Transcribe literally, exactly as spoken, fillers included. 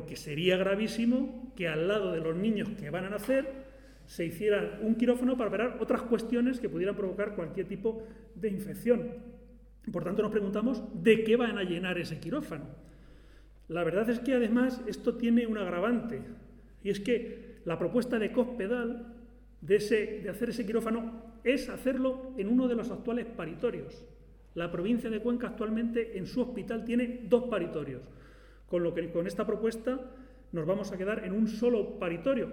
porque sería gravísimo que al lado de los niños que van a nacer se hiciera un quirófano para operar otras cuestiones que pudieran provocar cualquier tipo de infección. Por tanto, nos preguntamos de qué van a llenar ese quirófano. La verdad es que, además, esto tiene un agravante, y es que la propuesta de Cospedal de, ese, de hacer ese quirófano es hacerlo en uno de los actuales paritorios. La provincia de Cuenca actualmente en su hospital tiene dos paritorios, con lo que con esta propuesta nos vamos a quedar en un solo paritorio,